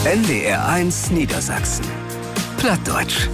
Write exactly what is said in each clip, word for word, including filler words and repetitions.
N D R eins Niedersachsen. Plattdeutsch.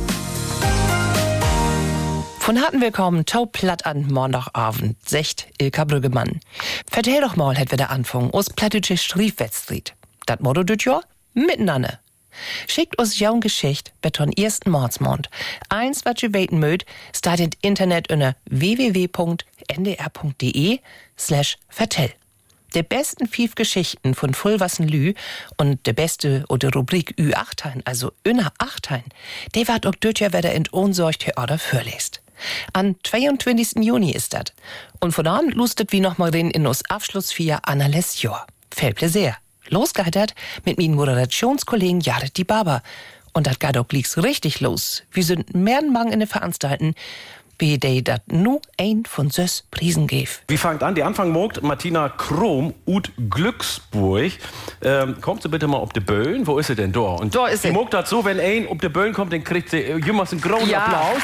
Von harten Willkommen, tau platt an Montagabend, secht Ilka Brüggemann. Vertell doch mal, het wir der Anfang, aus plattdeutsche Schriefwettstried. Dat Motto düt Jahr? Miteinander. Schickt uns jaun Geschicht, beton ersten Mordsmond. Eins, wat je weten mögt, staat in Internet unter w w w punkt n d r punkt d e slash vertell. Der besten fünf Geschichten von Fulvassen Lü und der beste oder Rubrik Ü achtein, also Inner achtein, der wird auch dötja wieder in Ohnsorgtheater vorlest. Am zweiundzwanzigsten Juni ist das. Und von da an lustet wie noch mal den in uns Abschluss für Anna Lesjor. Viel Pläsier. Losgeheitert mit meinen Moderationskollegen Jared die Barber. Und dat geht auch gleich richtig los. Wir sind mehr Mang in den Veranstalten, wie de dat nu ein von sös Prisen gef. Wie fangt an? Die Anfang mogt Martina Krom ut Glücksburg. Ähm, kommt sie bitte mal ob de Böen? Wo ist sie denn da? Und da ist sie. Die mogt dat so, wenn ein ob de Böen kommt, dann kriegt sie jemals einen großen Ja. Applaus.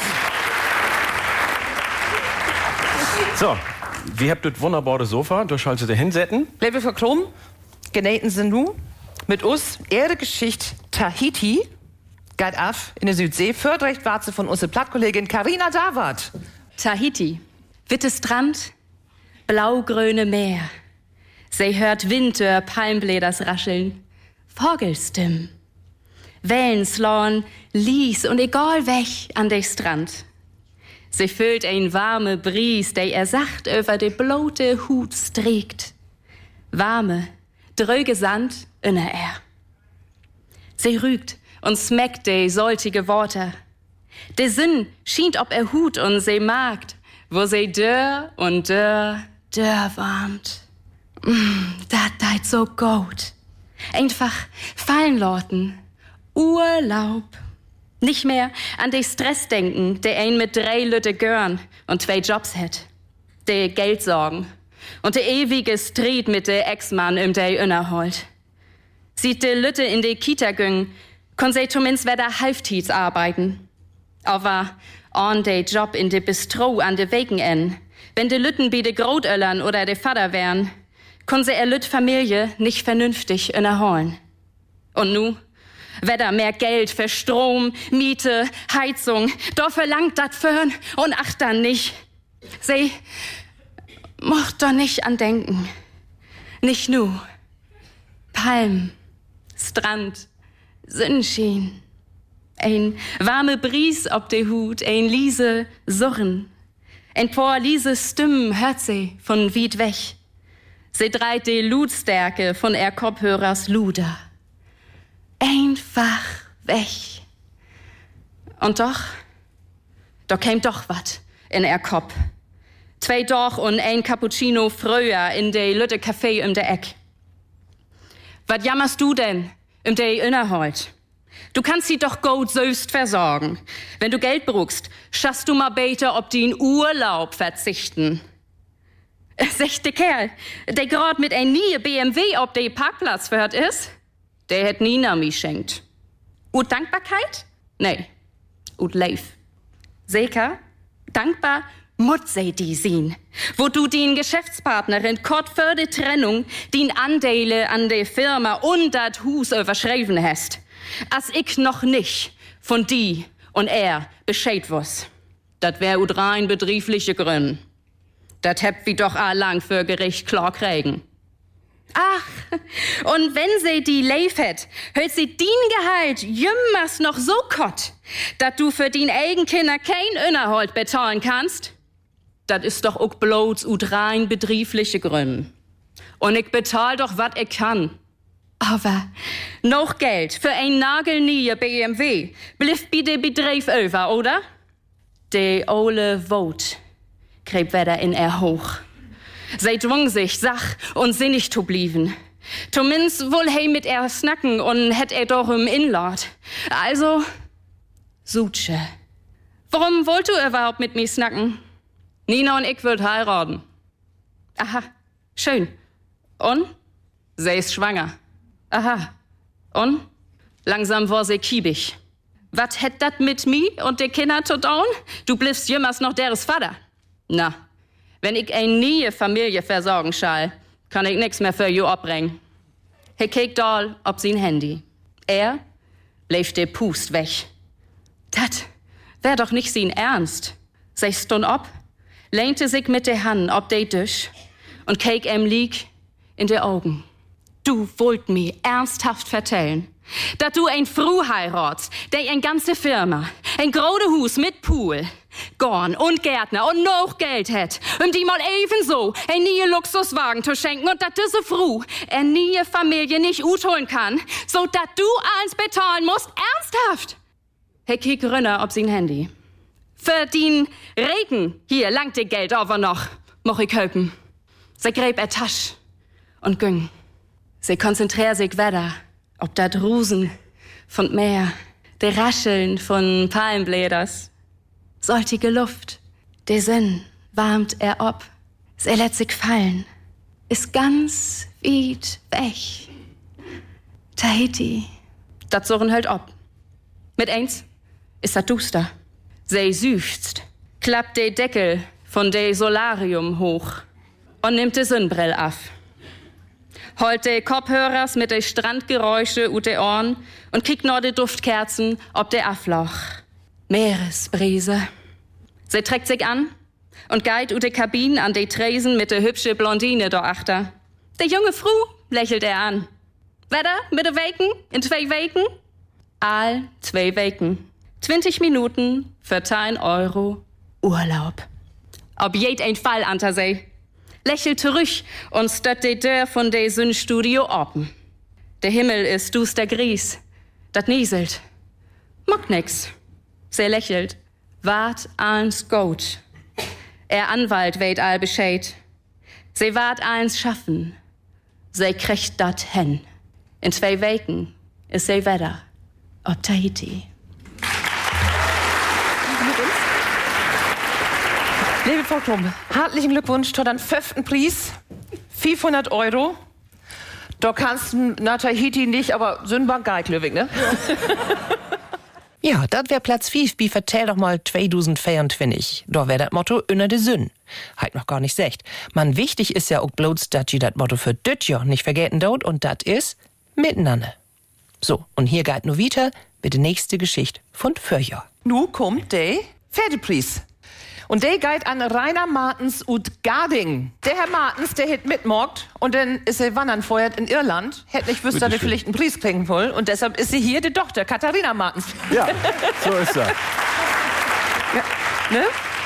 So, wie habt ihr das wunderbare Sofa? Da schaltet ihr hinsetzen. Liebe Frau Krom, genähten sind nu mit uns Erde Geschichte Tahiti. Geht af in der Südsee. Fördrecht war sie von unserer Plattkollegin Carina Davart. Tahiti. Witte Strand, blaugrüne Meer. Sie hört Winter, Palmbläders rascheln, Vogelstimm. Wellen slauen, lies und egal weg an der Strand. Sie fühlt ein warme Bries, der er sacht über de blote Hut streckt. Warme, dröge Sand inner er. Sie rügt und smeckt de soltige Worte. De Sinn schient ob er Hut und se magt, wo se dörr und dörr, dörr warmt. Mm, dat deit so gut. Einfach fallen lorten. Urlaub. Nicht mehr an de Stress denken, de ein mit drei Lütte Görn und zwei Jobs hat. De Geld sorgen und de ewige Street mit de Ex-Mann im de innerholt. Sieht de Lütte in de Kita güng, kon se zumindest wieder halbtiets arbeiten. Aber on de Job in de Bistro an de Weken wenn de Lütten bi de Grotöllern oder de Vater wären, kon se er Lütt Familie nicht vernünftig innerholen. Und nu? Wedder mehr Geld für Strom, Miete, Heizung, doch verlangt dat fürn und ach dann nicht. Se mocht doch nicht an denken. Nicht nu. Palm, Strand, Sonnenschein. Ein warme Bries ob de Hut, ein Liese Surren. Ein paar Liese Stimmen hört sie von weit weg. Sie dreit de Lutstärke von er Kopfhörers Luder. Einfach weg. Und doch, da käm doch wat in er Kopf. Zwei doch und ein Cappuccino früher in de Lütte Café um de Eck. Wat jammerst du denn im de Innerholt? Du kannst sie doch gut selbst versorgen. Wenn du Geld brauchst, schaffst du mal beter ob die in Urlaub verzichten. Sechte Kerl, der grad mit ein nie B M W ob de Parkplatz fährt ist, der hätt Nina mi schenkt. Ut Dankbarkeit? Nee. Ut Leif. Seka, dankbar mut sei die sehen, wo du den Geschäftspartnerin kort für die Trennung den Anteile an der Firma und dat Hus überschrieben hast. As ich noch nicht von die und er Bescheid wuss. Dat wär ut rein betriebliche Gründe. Dat hebt wie doch a lang für Gericht klar kriegen. Ach, und wenn sie die Leif hat, hört sie din Gehalt jümmers noch so kott, dat du für din eigen Kinder kein Innerhold bezahlen kannst? Dat ist doch auch bloß ut rein betriebliche Gründe. Und ich bezahl doch, wat ich kann. Aber noch Geld für ein nagelneue B M W blifft bi de Betrieb over, oder? De ole Wot gräb wieder in er hoch. Sie zwang sich, sach und sinnig zu blieben. Zumindest wohl hey mit er snacken und hätt er doch im Inlord. Also, Suche. Warum wollt du überhaupt mit mir snacken? Nina und ich würd heiraten. Aha, schön. Und? Sie ist schwanger. Aha. Und? Langsam war sie kiebig. Wat hätt dat mit mi und de Kinder zu tun? Du bliffst jümmers noch deres Vater. Na, wenn ich eine neue Familie versorgen schall, kann ich nix mehr für you abbringen. He kijkt all ob sein Handy. Er bleef der Pust weg. Dat wär doch nicht sein Ernst. Sie stund op, lehnte sich mit der Hand ob de Tisch und keek em lieg in de Augen. Du wollt mir ernsthaft vertellen, dass du ein Frau heiratst, der ein ganze Firma, ein grode Hus mit Pool, Gorn und Gärtner und noch Geld hat, um die mal ebenso ein nie Luxuswagen zu schenken und dass diese Frau eine nie Familie nicht utholen kann, so dass du alles bezahlen musst, ernsthaft. Hey, kiek runter ob sein Handy. Für den Regen, hier langt ihr Geld aber noch, moch ich helfen. Sie gräb er Tasch und ging. Sie konzentriert sich weiter ob dat Rusen von Meer, de Rascheln von Palmbläders. Saltige Luft, der Sinn warmt er ob. Sie lässt sich fallen, ist ganz weit weg. Tahiti. Dat surren halt ob. Mit eins ist dat duster. Sie süchzt, klappt de Deckel von de Solarium hoch und nimmt de Sonnenbrill af. Holt de Kopfhörers mit de Strandgeräusche ut de Ohren und kriegt nur de Duftkerzen ob de Affloch. Meeresbrise. Sie trägt sich an und geht ut de Kabine an de Tresen mit de hübsche Blondine da achter. De junge Frau lächelt er an. Wetter mit de Weken in zwei Weken? All zwei Weken. zwanzig Minuten für ein Euro Urlaub. Ob jed ein Fall anta sei. Lächelt zurück und stört de Tür von de Sündstudio open. Der Himmel ist duster gries. Dat nieselt. Mock nix. Sie lächelt. Wart eins gut. Er Anwalt weht all Bescheid. Sie wart eins schaffen. Sie kriegt dat hen. In zwei Weken ist sie Wetter. Ob Tahiti. Liebe Frau Klum, herzlichen Glückwunsch zu deinem fünften Preis. fünfhundert Euro. Da kannst du nach Tahiti nicht, aber Sünbank geil, Löwig, ne? Ja, das wär Platz fünf, wie vertell doch mal zweitausendvierundzwanzig. Da wär das Motto inner de Sünn. Halt noch gar nicht secht. Man, wichtig ist ja auch bloß, dass ihr das Motto für düt Jahr nicht vergessen dort und das ist miteinander. So, und hier geht nur weiter mit der nächste Geschichte von Förjahr. Nu kommt der Pferdepreis. Und der geht an Rainer Martens ut Garding. Der Herr Martens, der hat mitmorgt und dann ist er wandern vorher in Irland. Hätte nicht wüsste, dass er vielleicht einen Preis kriegen will. Und deshalb ist sie hier die Tochter, Katharina Martens. Ja, so ist er. Ja, ne?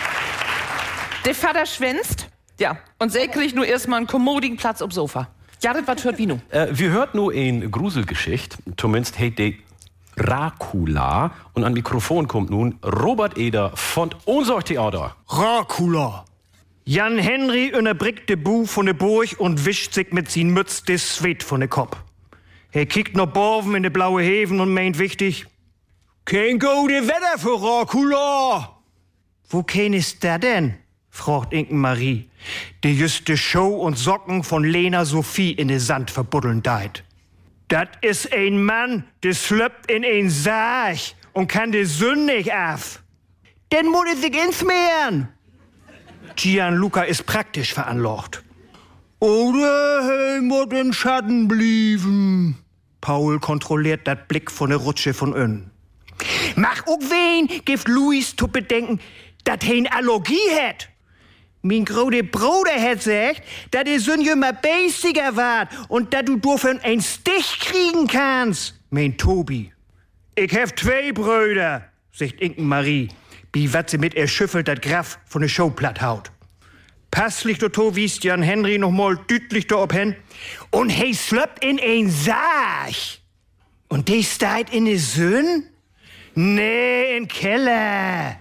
Der Vater schwänzt. Ja, und sie kriegt nur erstmal einen kommodigen Platz auf Sofa. Ja, das was hört wie nu? Äh, wir hört nur eine Gruselgeschichte. Zumindest hat die Dracula. Und an Mikrofon kommt nun Robert Eder von unser Theater. Dracula. Jan Henry unterbrickt de Bu von de Burg und wischt sich mit sin Mütz des Sweet von de Kopf. Er kickt noch Borven in de blaue Häfen und meint wichtig: Kein gute Wetter für Dracula. Wo kein ist der denn? Fragt Inken Marie, die just de Show und Socken von Lena Sophie in de Sand verbuddeln deit. Dat is ein Mann, der slöppt in ein Sarg und kann de Sünn nicht af. Den muss er sich insmehren. Gianluca ist praktisch veranlagt. Oder hey, muss in Schatten blieben. Paul kontrolliert dat Blick von der Rutsche von ön. Mach auch wen, gibt Luis zu bedenken, dat he eine Allergie hat. Mein großer Bruder hat gesagt, dass der Sünn immer basiger war und dass du davon einen Stich kriegen kannst. Mein Tobi. Ich hab zwei Brüder, sagt Inken Marie, wie wat sie mit erschüffelt dat Graf von der Showplatt haut. Passlich do wiest Jan Henry noch mal dütlich do obhen und he slöppt in ein Sarg. Und die steht in de Sünn? Nee, in Keller.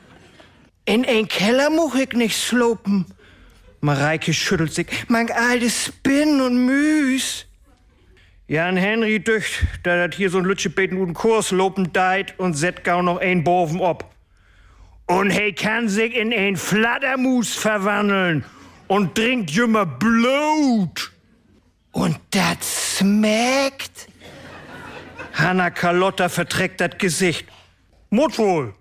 In ein Keller muss ich nicht slopen. Mareike schüttelt sich. Mein altes Spinn und Müs. Jan Henry dücht, da dat hier so ein Lütschebeten und Kurs lopen deit und set gau noch ein Borven ob. Und he kann sich in ein Flattermus verwandeln und trinkt jümmer Blut. Und dat schmeckt. Hanna Carlotta verträgt dat Gesicht. Mut wohl.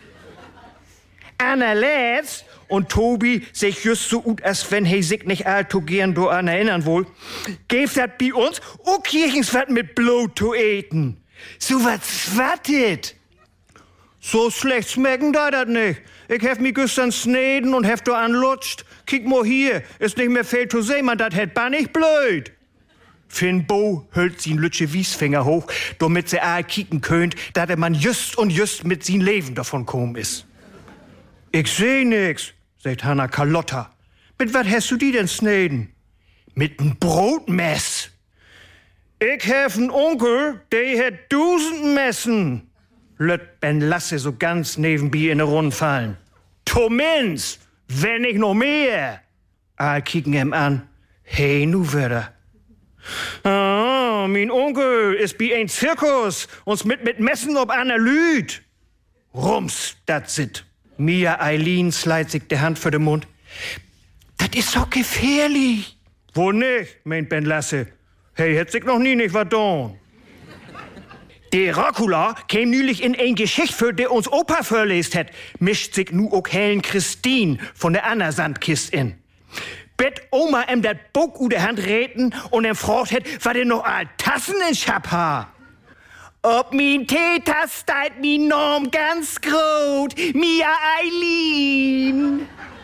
Anna Letz und Tobi sich just so gut, als wenn he sich nicht all to gern do an erinnern wohl, geeft dat bei uns auch Kirchensfett mit Blut zu eten. So was swattet. So schlecht schmecken da das nicht. Ich hef mich gestern sneden und hef da anlutscht. Kick mal hier, ist nicht mehr viel zu sehen, man, das hätt ban nicht blöd. Finn Bo hält sin lütsche Wiesfinger hoch, damit sie all kicken könnt, da der man just und just mit sin Leben davon kommen is. Ich seh nix, sagt Hanna Carlotta. Mit wat hast du die denn sneden? Mit n Brotmess. Ich hef n Onkel, der hätt dusend Messen. Lüt Ben Lasse so ganz nebenbei in der Runde fallen. Tomins, wenn nicht noch mehr. All kicken ihm an. Hey, nu wieder. Ah, mein Onkel ist wie ein Zirkus, uns mit mit Messen ob einer Lüd. Rums, dat sit. Mia Eileen sleit sich die Hand für den Mund. Dat ist so gefährlich. Wo nicht, meint Ben Lasse. Hey, hätt sich noch nie nicht wat don. Der Dracula käm nülich in ein Geschicht für der uns Opa verlest hat, mischt sich nu ook Helen Christine von der Anna Sandkist in. Bet Oma em dat Buch u der Hand reten und em fragt het, was der noch all Tassen in Schab ha. Ob min Tetas steit min Norm ganz grot, Mia Eileen.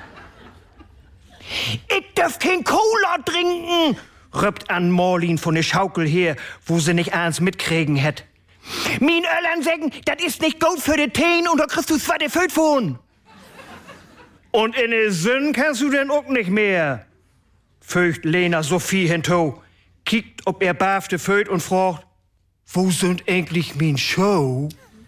Ich dürf kein Cola trinken, röpt an Morlin von der Schaukel her, wo sie nicht eins mitkriegen hätt. Min Öllern sägen, dat ist nicht gut für de Teen und da kriegst du zwei de Föt von. Und in de Sünn kannst du denn auch nicht mehr. Fürcht Lena Sophie hinto, kickt ob er bafte Föt und fragt, wo sind eigentlich min Show?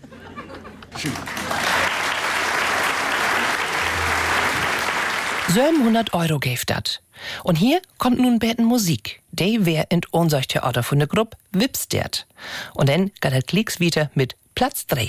siebenhundert Euro gäf dat. Und hier kommt nun beten Musik. Die wär in unser Theater von der Gruppe Wipstert. Und dann geht der Klicks wieder mit Platz drei.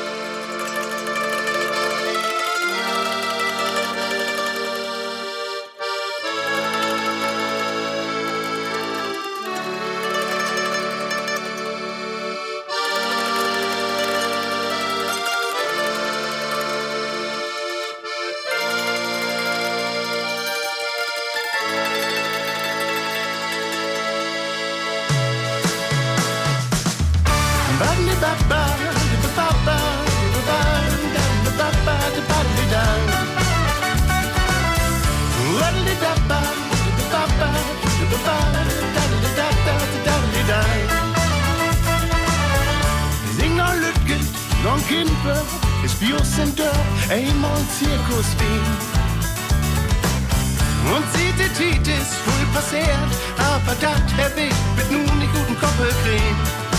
Ist Bios in Dörr, einmal Zirkus Wien. Und sieht die Titis voll passiert, aber dat Herr Weg wird nun nicht guten Koppel kriegen.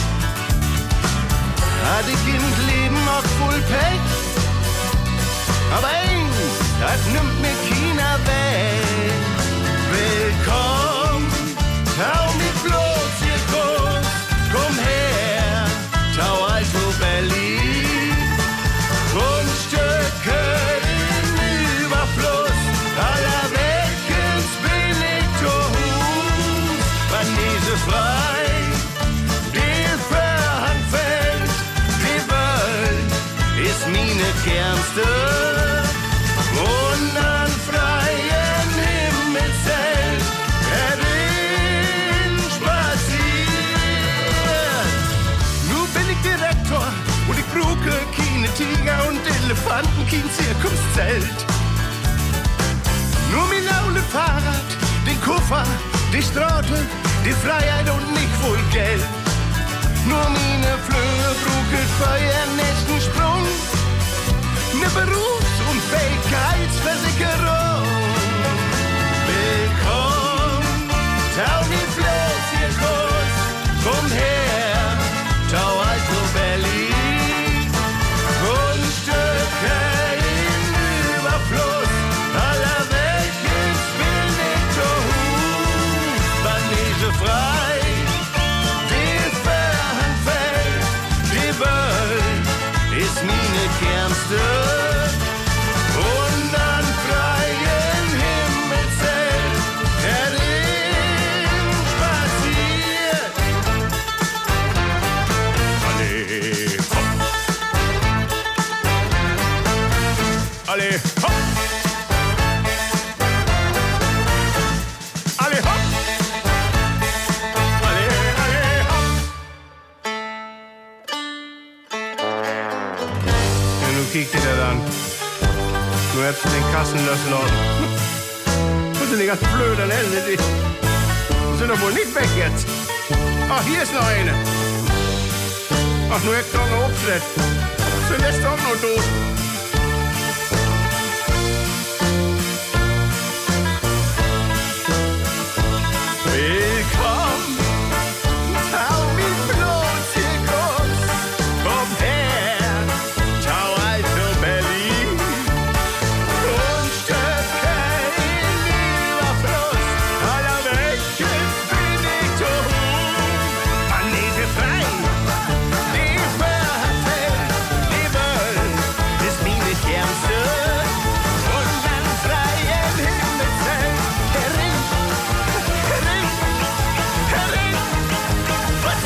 Hat die Kind leben auch voll Pech, aber eins, das nimmt mir keiner weg. Willkommen, tau mit bloß Zirkus, komm her, tau Alto Berlin. Grundstücke in Überfluss, aller Weckens bin ich zu Hus. Manege frei, die Verhand fällt, die Welt ist meine Kernste. Und an freien Himmelszelt herin spaziert. Nun bin ich Direktor und ich bruke keine Tiger und Elefanten, kein Zirkuszelt. Nur mein aule Fahrrad, den Koffer, die Straße, die Freiheit und nicht voll Geld. Nur meine Flöhe bruket für ihren nächsten Sprung. Ne Berufsunfähigkeitsversicherung. Willkommen, tau die Floß, Zirkus, komm her, tau Alto Berlin. Grundstücke in Überfluss, aller Weltkens bin ich zu Hus. Manege frei, die kiek dir das an. Du hättest den Kassen lassen lassen. Das sind die ganz blöden Ende, die sind doch wohl nicht weg jetzt. Ach, hier ist noch eine. Ach, nur jetzt doch noch aufschnitt. Sind jetzt doch noch tot. Willkommen, tau mich bloß hier kurz. Komm her, tau also Berlin. Und Stöcke in Überfluss. Aller welches bin ich so hoch. An diese frei, die Wörter, die wollen, das bin ich ärmste. Und dann freien Himmel Herrin, Herrin, Herrin, was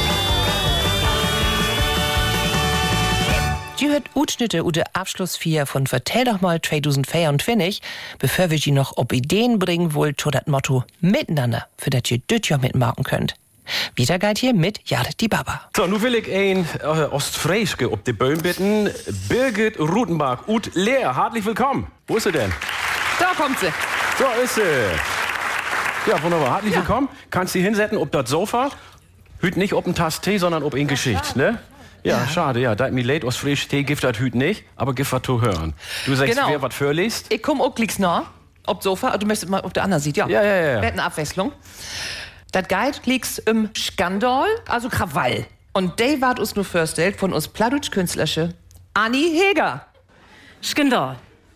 Die hört Utschnitte u de Abschluss vier von Vertell doch mal zwanzig vierundzwanzig, bevor wir sie noch ob Ideen bringen wohl zu dat Motto miteinander, für das ihr düt ja mitmachen könnt. Wieder geht hier mit Jared die Baba. So, nun will ich ein äh, Ostfrieske ob die Böhm bitten. Birgit Rutenbach, Ut Leer, herzlich willkommen. Wo ist sie denn? Da kommt sie. So ist sie. Ja, wunderbar, herzlich Ja. willkommen. Kannst sie hinsetzen ob das Sofa. Hüt nicht ob ein Tass Tee, sondern ob ein Geschicht, ne? Ja, Ja. schade, ja. Da mir leid aus frisch Tee gibt das Hüt nicht, aber gibt was zu hören. Du sagst, Genau. wer was vorliest? Ich komm auch gleich nah. Ob Sofa, du möchtest mal auf der anderen Seite, ja. Ja, ja, ja, ja. Wird eine Abwechslung. Das Guide liegt im Skandal, also Krawall. Und der ward uns nur vorstellt von uns Plattdeutsch-Künstlerische Anni Heger. Skandal.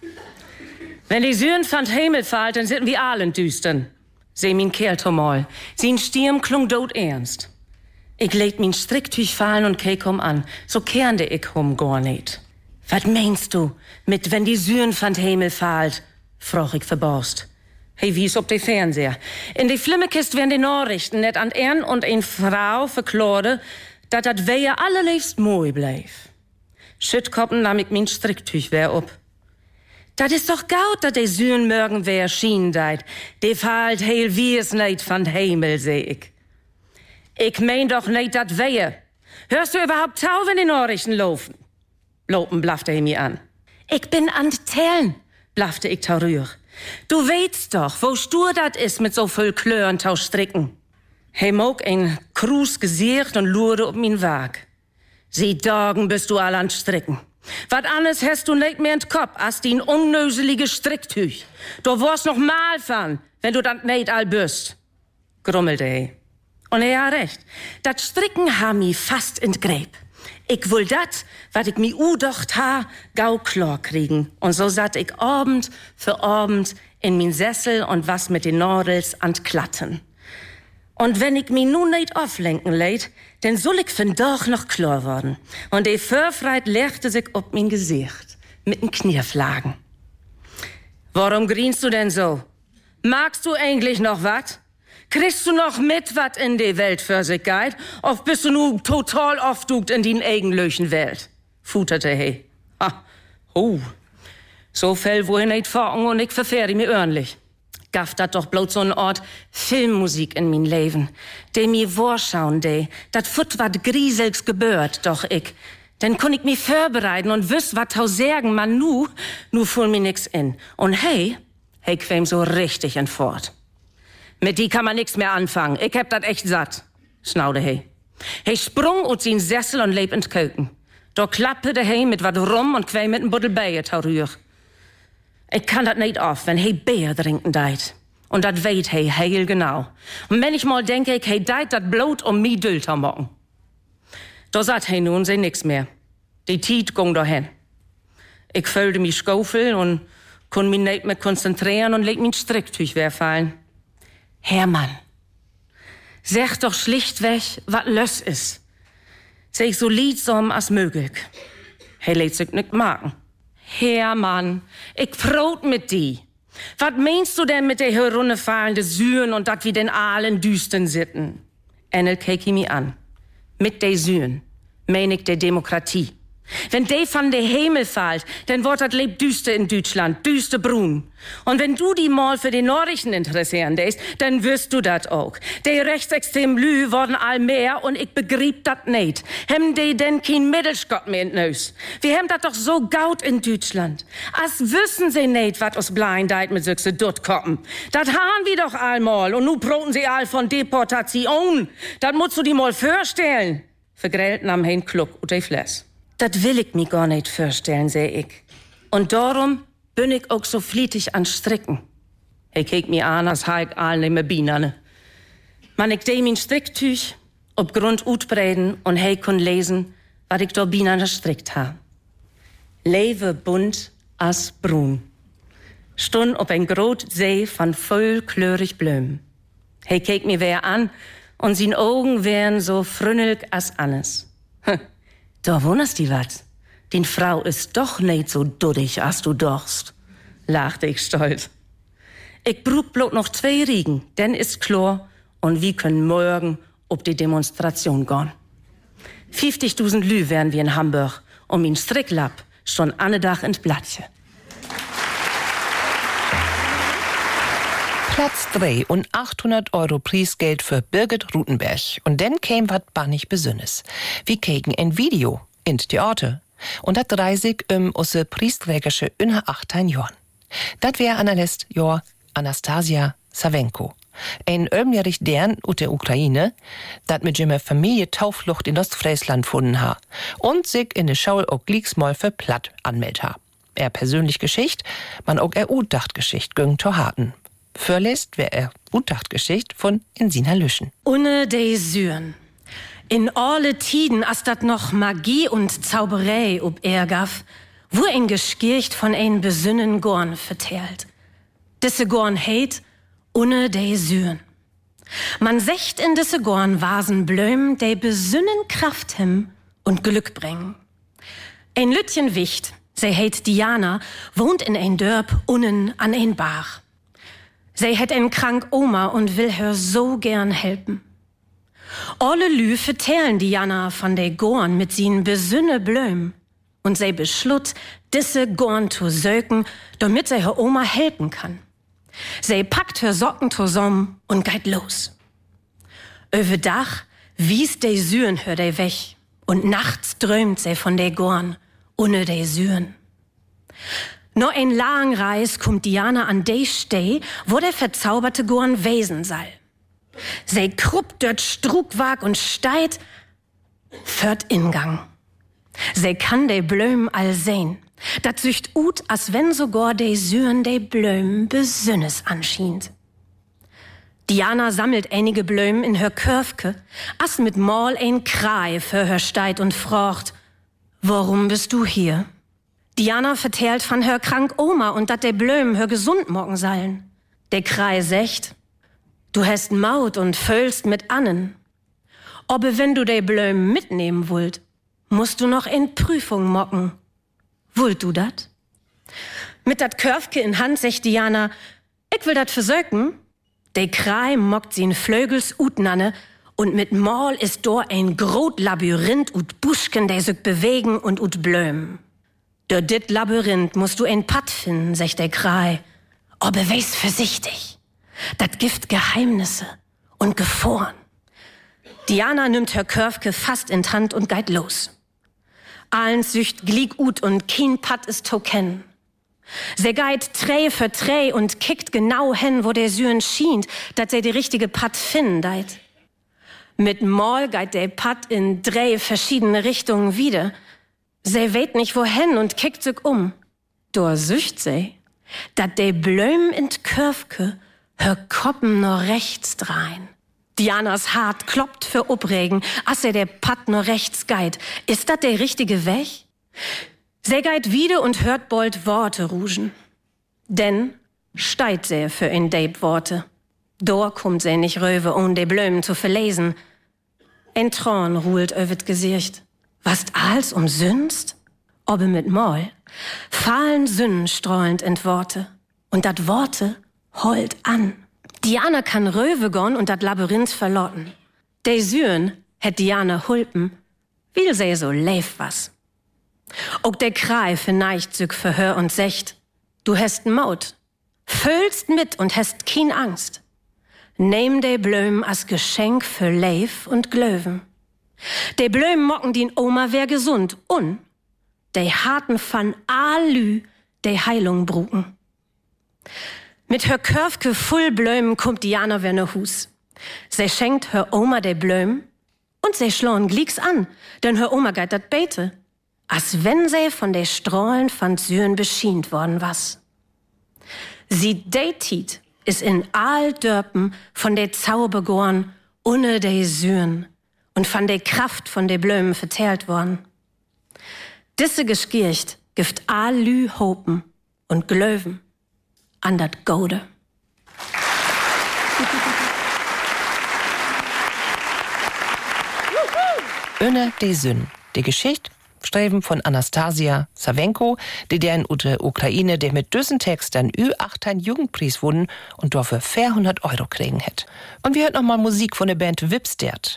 Wenn die Süren van Hemel fällt, dann sitten wir allen düstern. Seh min Kerl mal. Sin Stirn klung dod ernst. Ich leg min Stricktüch fallen und kek um an. So kernde ich hum gar nicht. Was meinst du mit wenn die Süren van Hemel fällt? Froch ich verborst. Hey, wie ist ob de Fernseher? In de Flimmekist werden die Nachrichten net an Ern und ein Frau verklorde, dat dat wehe allerliebst mooi bleef. Schüttkoppen nahm ich min Stricktüch wer op. Dat is doch gaut, dat de Süren morgen wer schien deit. De fahlt heel wies neit van Hemel, seh ich. Ich mein doch nicht dat wehe. Hörst du überhaupt tau, wenn die Nachrichten laufen? Lopen blaffte er mir an. Ich bin an Tellen, blaffte ich taurühr. Du weißt doch, wo stur dat is mit so viel Klören tau stricken. He mog ein Krus gesiert und lurde ob min Wag. Sie Dagen bist du all an Stricken. Wat anderes hast du nicht mehr in Kopf, als din unnöselige Stricktüch. Du wirst noch mal fahren, wenn du dann nicht all bist. Grummelte he. Und er hat recht. Dat Stricken ha mi fast in Gräb. Ich will dat, wat ich mi udocht ha, gau klar kriegen. Und so satt ich Abend für Abend in min Sessel und was mit den Nadels an Klatten. Und wenn ich mi nun nicht auflenken lädt, dann soll ich von doch noch klar worden. Und die Förfreit legte sich ob min Gesicht, mit n Knirflagen. Warum grinst du denn so? Magst du eigentlich noch wat? Kriegst du noch mit, wat in de Welt für sich geht? Of bist du nu total aufdugt in din eigenlöchen Welt? Futterte he. Ha, oh. So fell wohin nicht vorn und ich verfehre mir ordentlich. Gaff dat doch bloß so n Ort Filmmusik in min Leben. De mi vorschauen de, dat fut wat Griesels gebührt, doch ich. Denn kun ich mi vorbereiten und wüss wat tau sagen man nu, nu fuhl mi nix in. Und hey, hey quäm so richtig in fort. Mit die kann man nix mehr anfangen. Ich hab dat echt satt, schnaude he. He sprung ut sin Sessel und leb in Köken. Da klappte he mit wat rum und quäm mit n Buddel Bier taurühr. Ich kann dat nicht auf, wenn he Bier trinken deit. Und dat weet he heil genau. Und wenn ich mal denke, ich he deit dat Blut um mi Dülter mocken. Da sagt he nun seh nix mehr. Die Tiet gung dahin. Ich fühlte mich Schofel und kon mich nicht mehr konzentrieren und leg min Stricktüch wegfallen. Hermann, sag doch schlichtweg, wat löss is. Sag ich so liedsom as möglich. He lädt sich nicht machen. Hermann, ich prot mit die. Wat meinst du denn mit der herunterfahrende Süren und dat wie den Aalen düsten sitten? Enel keki mi an. Mit de Süren mein ich de Demokratie. Wenn de van de Himmel fällt, dann wird das Leb düster in Deutschland, düster brun. Und wenn du die mal für die Nachrichten interessieren lässt, dann wirst du das auch. Die rechtsextremen Lü worden all mehr und ich begrieb das nicht. Hem die denn kein Mittelschott mehr in Neus? Wir haben das doch so gaut in Deutschland. Als wissen sie nicht, was aus Blindheit mit solche Duttkoppen. Das haben wir doch allmal und nu broten sie all von Deportation. Das musst du dir mal vorstellen. Vergrelten am Hein Kluck und de Fles. Das will ich mir gar nicht vorstellen, seh ich. Und darum bin ich auch so flietig an Stricken. Ich kiek mir an, als heik alle me Bienerne. Man ich de min Stricktüch ob Grund utbreden und hey kun lesen, was ich da Bienerne strickt ha. Lewe bunt as brun. Stund ob ein grot See von vollklörig Blöm. Hey kiek mir wer an und sin Augen wären so frünnelg as alles. Da wunderst die wat. Den Frau ist doch nicht so duddig, as du dochst, lachte ich stolz. Ich brug bloß noch zwei Riegen, denn ist klar, und wir können morgen ob die Demonstration gehen. fünfzigtausend Lü wären wir in Hamburg, um ihn Stricklapp schon annedach ins Blattchen. Platz drei und achthundert Euro Preisgeld für Birgit Rutenberg. Und dann käm wat bannig Besünnes. Wir keken ein Video in Theater. Und dat dreisig um usse Preisträgersche inner achtzehn Jahren. Dat wär Analyst Jahr Anastasia Savenko. Ein ömjährig dern ut der Ukraine, dat mit jimme Familie Tauflucht in Ostfriesland funden ha. Und sich in de Schaul auch glicksmal für platt anmeldt ha. Er persönlich Geschicht, man auch er Udacht-Geschicht göng Torhaten. Vorlässt wär er Udacht-Geschicht von Insina Lüschen. Unne de Syren. In alle Tiden, as dat noch Magie und Zauberei ob er gaf, wo ein Geschkircht von ein besünnen Gorn vertellt. Disse Gorn heit unne de Syren. Man secht in disse Gorn wasen Blöm, de besünnen Kraft hem und Glück bringen. Ein Lütchen Wicht, se heit Diana, wohnt in ein Dörp unnen an ein Bach. Sie hat ein krank Oma und will her so gern helpen. Alle Lü vertellen Diana von de Gorn mit sin besünne Blöm. Und sie beschlutt, disse Gorn zu söken, damit sie her Oma helpen kann. Sie packt her Socken zusammen und geht los. Öwe Dach wies de Syren hör de weg. Und nachts drömt sie von de Gorn, ohne de Syren. Nur ein lang Reis kommt Diana an de Steh, wo der verzauberte Gorn wesen soll. Sie kruppt dort Strukwag und steit, führt Ingang. Sie kann de Blöm all sehn. Dat sücht ut, als wenn sogar de Syren de Blöm besünnes anschient. Diana sammelt einige Blöm in hör Körfke, as mit Maul ein Krei für hör steit und frocht, warum bist du hier? Diana vertellt von hör krank Oma und dat de Blöm hör gesund morgen sallen. De Krei secht, du hast Maut und föllst mit annen. Aber wenn du de Blöm mitnehmen wollt, musst du noch in Prüfung mocken. Wollt du dat? Mit dat Körfke in Hand secht Diana, ich will dat versöken. De Krei mockt sie in Flögels utnanne und mit Maul ist do ein grot Labyrinth ut Buschken, de sich bewegen und ut Blöm. Durch dit Labyrinth musst du ein Patt finden, secht der Krei. Aber weis vorsichtig. Dat gift Geheimnisse und Gefahren. Diana nimmt her Körfke fast in Hand und geht los. Allen sücht glieg ut und kein Patt ist to kennen. Se geht Träh für Träh und kickt genau hin, wo der Syren schient, dat se die richtige Patt finden deit. Mit Maul geht der Patt in drei verschiedene Richtungen wieder. Se weht nicht wohin und kickt sich um. Dor sücht se, dat de Blöm in Körfke hör Koppen nur rechts drein. Dianas Hart kloppt für Obregen, as se der Patt nur rechts geit. Ist dat der richtige Weg? Se geit wieder und hört bald Worte ruschen. Denn steit se für in de Worte. Dor kommt se nicht röwe, ohne de Blömen zu verlesen. Ein Tron ruhlt övet Gesicht. Was als umsünst? Obbe mit Maul, fahlen Sünden strahlend in Worte. Und dat Worte holt an. Diana kann Röwe gon und dat Labyrinth verlotten. De Syren hätt Diana hulpen, will se so leif was. Auch der Krei verneigt sich für Hör und secht, du hast Maut, füllst mit und hast kein Angst. Nehm de Blöm als Geschenk für Leif und Glöwen. De Blöm mocken din Oma wär gesund und de harten van Alü de Heilung bruken. Mit hör Körfke voll Blömen kommt Diana wer ne Hus. Se schenkt hör Oma de Blöm und se schlauen Glicks an, denn hör Oma geit dat bete, als wenn se von de Strahlen van Syren beschient worden was. Sie datet is in all Dörpen von de Zaubergorn ohne de Syren und von de Kraft von de Blömen vertellt worden. Disse Geschircht gift all Lü Hopen und Glöwen an dat Gode. Öne de Sün, die Geschichte Streben von Anastasia Savenko, die der in der Ukraine, der mit düssen Texten Ü achtern Jugendpreis wurden und dafür vierhundert Euro kriegen hätt. Und wir hört noch mal Musik von der Band Wipstert.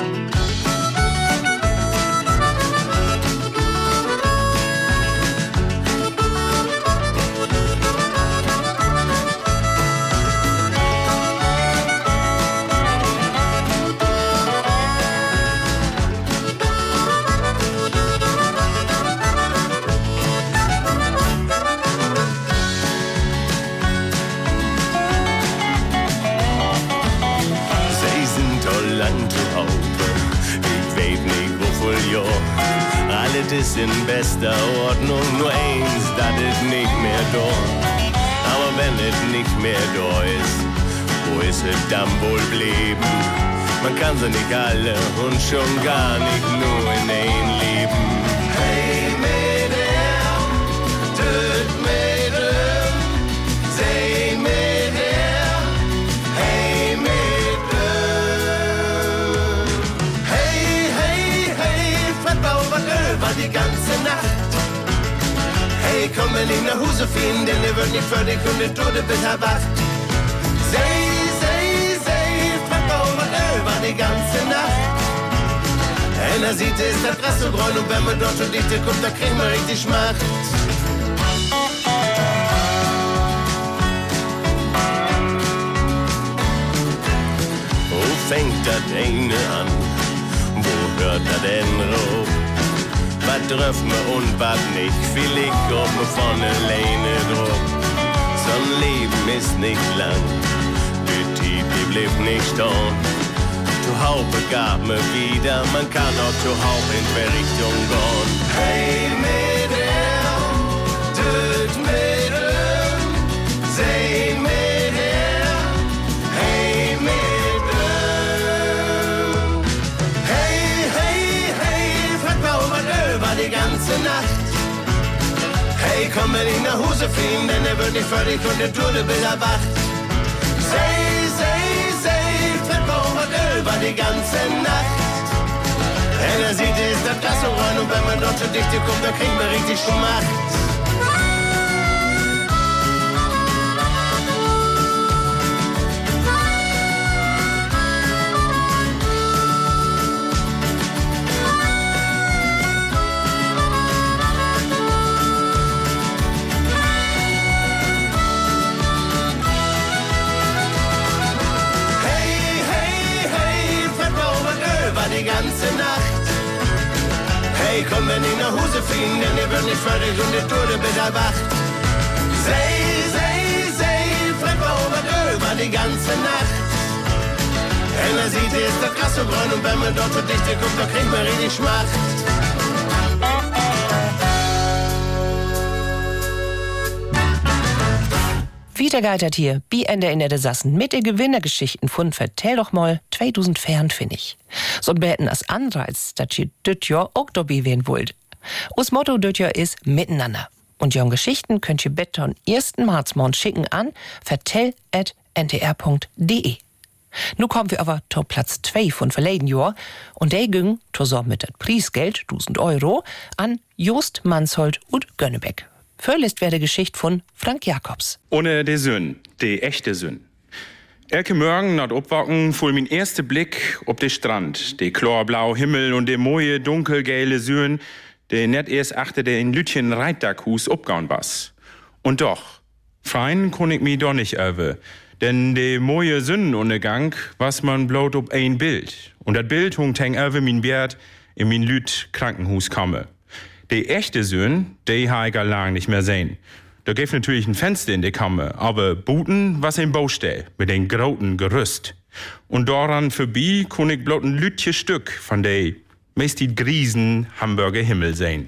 Ist in bester Ordnung, nur eins, das ist nicht mehr da. Aber wenn es nicht mehr da ist, wo ist es dann wohl blieben? Man kann sie nicht alle und schon gar nicht nur in ein leben. Hey Mädel, tut Mädel, sei Mädel, hey Mädel. Hey, hey, hey, Fettbauer über die ganze Nacht. Hey, komm mal in nach Hause finden, denn er wird nicht für die Kunde Tode bis er wacht. Sei, sei, sei, Fettbauer über die ganze Nacht. Einer sieht, ist das Restaurant und wenn man dort schon dichte kommt, da kriegt man richtig Macht. Wo fängt das eine an? Wo hört das denn auf? Was trifft mir und was nicht? Vielleicht kommt mir von alleine drauf. So'n Leben ist nicht lang, die Zeit, die blieb nicht stehen. Du Haube gab mir wieder, man kann auch zu Hauch in die Richtung gehen. Hey Mädel, tut Mädel, sei Mädel, hey Mädel. Hey, hey, hey, Fettbauer über die ganze Nacht. Hey, komm mal in nach Hause finden, denn er wird nicht fertig und der Tode bis er wacht. Sei, sei, sei, Fettbauer über die ganze Nacht. Wenn er sieht, ist das Restaurant und wenn man dort zu dichte kommt, dann kriegt man richtig Schmacht. Die ganze Nacht. Hey, komm, wenn ich nach Hause finden, denn ihr wird nicht fertig und der Tode bis er wacht. Sei, sei, sei, Fettbauer über die ganze Nacht. Wenn er sieht, ist das krass so braun und wenn man dort so dichte kommt, da kriegt man richtig Schmacht. Wieder geitert hier, bi Ende in der Sassen mit den Gewinnergeschichten von Vertell doch mal zweitausendvierundzwanzig. So beten als Anreiz, dass ihr das Jahr auch dabei werden wollt. Us Motto das Jahr ist Miteinander. Und jungen Geschichten könnt ihr bitte am ersten März morgen schicken an vertell at n t r punkt d e. Nun kommen wir aber zu Platz zwei von verleden Jahr und der ging zusammen mit dem Preisgeld, tausend Euro, an Jost Mansholt und Gönnebeck. Vorlest werde Geschichte von Frank Jacobs. Ohne de Sünn, de echte Sünn. Elke Morgen nach Obwachen fuhr mein erster Blick ob de Strand, de klorblau Himmel und de moje dunkelgelbe Süren, der net erst achter den Lütchen Reitdaghus abgehauen was. Und doch, freien kon ich mi doch nicht öwe, denn de moje Sonnenuntergang was man bloß ob ein Bild. Und dat Bild hung teng öwe min Bert in min Lüt Krankenhus komme. De echte Sön, de ha ich lang nicht mehr sehen. Da gibt natürlich ein Fenster in der Kammer, aber Buten was im Baustell mit den großen Gerüst. Und daran vorbei kon ich bloß ein Lütje Stück von de meist die Griesen Hamburger Himmel sehen.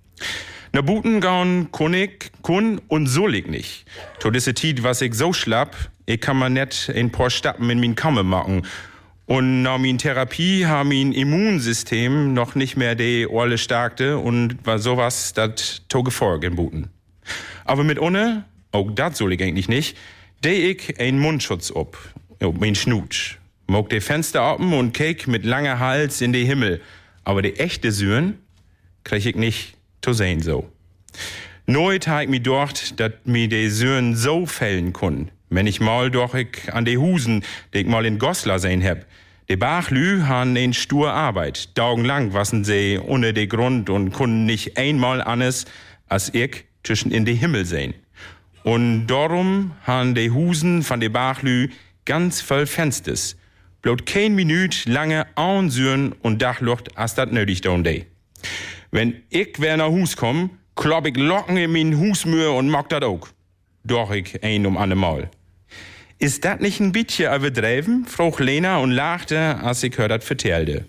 Na Buten gaun kon ich, kun und soll ich nicht. To disse Tiet was ich so schlapp, ich kann man net ein paar Stappen in min Kammer machen. Und nach min Therapie ha min Immunsystem noch nicht mehr de Olle starkte und war sowas dat to gefolg in Buten. Aber mit ohne, auch dat soll ich eigentlich nicht, de ich ein Mundschutz ob, ob mein Schnut. Mog de Fenster open und keek mit langer Hals in de Himmel. Aber de echte Süren krieg ich nicht zu sehen so. Nooit ha ich mi dort, dat mi de Süren so fällen kun. Wenn ich mal doch ich an de Husen, de ich mal in Goslar sehen heb. De Bachlü han en stur Arbeit. Daugenlang wassen sie ohne de Grund und kun nicht einmal anders als ich zwischen in de Himmel sehen. Und darum han de Husen von de Bachlü ganz voll Fensters. Bloß kein Minut lange ansüren und Dachlucht as dat nötig don de. Wenn ich wer nach Hus komm, klopp ich Locken in min Husmühe und mag dat auch. Doch ich ein um allemal. Ist dat nicht ein bisschen überdreven? Frug Lena und lachte, als ich hör dat vertellte.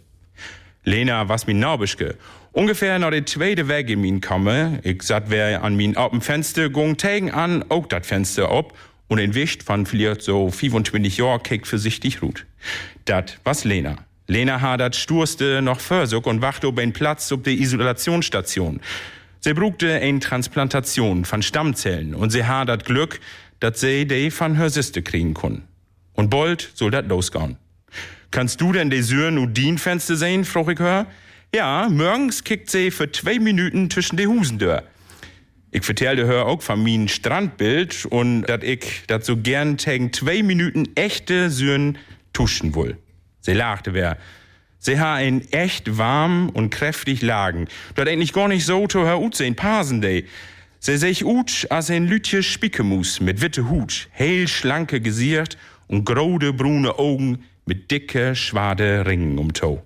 Lena was min Naubischke. Ungefähr nach der zweite Weg in min Kammer. Ich satt wer an min open Fenster, gung tegen an, auch dat Fenster ob und in Wicht von vielleicht so fünfundzwanzig Jahr keck vorsichtig ruht. Dat was Lena. Lena ha dat sturste noch Versuch und wachte ob ein Platz ob der Isolationsstation. Sie brugte ein Transplantation von Stammzellen und sie ha dat Glück, dat sie de von her Siste kriegen kun. Und bald soll dat losgehen. Kannst du denn de Süren und Dienfenster sehen, frug ich hör? Ja, morgens kickt sie für zwei Minuten zwischen de Husen durch. Ich vertellte her auch von min Strandbild und dat ich dat so gern tegen zwei Minuten echte Süren tuschen will. Sie lachte wer. Sie ha ein echt warm und kräftig lagen. Dat eigentlich gar nicht so to her ut sehen pasen de. Sie sich ut as ein Lütje Spickemus mit witte Hut, hell schlanke Gesicht und grode brune Augen mit dicke schwade Ringen um Toe.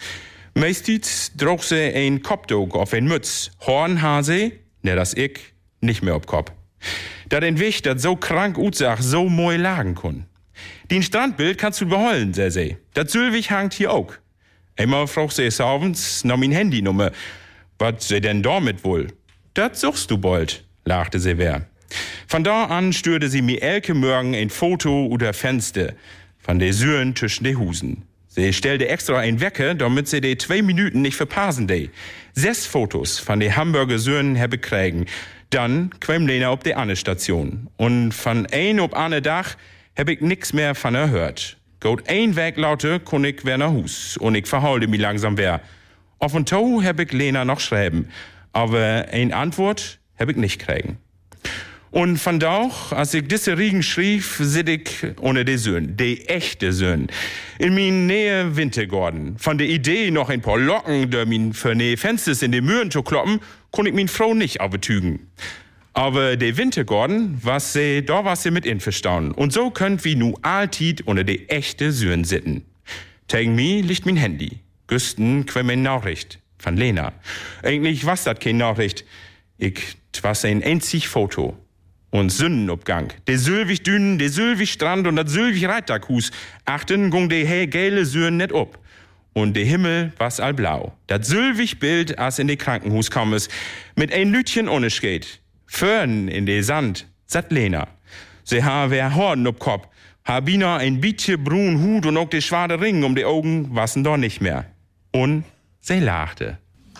Meistens droch sie ein Kopfdog auf ein Mütz, Hornhase, ne das ich, nicht mehr ob Kopf. Da den Wicht dat so krank utsach so moi lagen kun. Den Strandbild kannst du beholen, se se. Dat Sülwig hangt hier auch. Einmal frug sie es abends nach min Handynummer. Was se denn damit wohl? Dat suchst du bald, lachte sie wer. Von da an störte sie mir elke Morgen ein Foto oder Fenster von de Süren zwischen de Husen. Sie stellte extra ein Wecker, damit sie de zwei Minuten nicht verpassen de. Sechs Fotos von de Hamburger Süren habe kriegen. Dann quem Lena ob de Anne Station. Und von ein ob Anne Dach hab ich nix mehr von er hört. Geht ein Weg laute, kon ich wer nach Hus. Und ich verhalte mi langsam wer. Auf und to hab ich Lena noch schreiben. Aber ein Antwort hab ich nicht kriegen. Und von da, als ich diese Riegen schrieb, sit ich ohne de Söhn, de echte Söhn. In min Nähe Wintergarten. Von der Idee, noch ein paar Locken, der min für ne Fensters in de Mühren zu kloppen, kon ich min Frau nicht abetügen. Aber de Wintergarten, was se, da was se mit einverstanden. Und so könnt wie nu alltiet unter de echte Söhn sitten. Tegen mi liegt min Handy. Güsten quem ein Nachricht. Von Lena. Eigentlich was dat kein Nachricht. Ich twas ein einzig Foto. Und Sündenobgang. De Sülwig Dünen, de Sülwig Strand und dat Sülwig Reitdaghus. Achten gung de hell gele Süren net ob. Und de Himmel was allblau. Dat Sülwig Bild as in de Krankenhus kommes. Mit ein Lütchen ohne Skate. Föhren in de Sand. Sat Lena. Se ha wer Horden ob Kopf. Ha bina ein bietje brun Hut und auch de schwade Ring um de Augen wassen doch nicht mehr. Und sie lachte.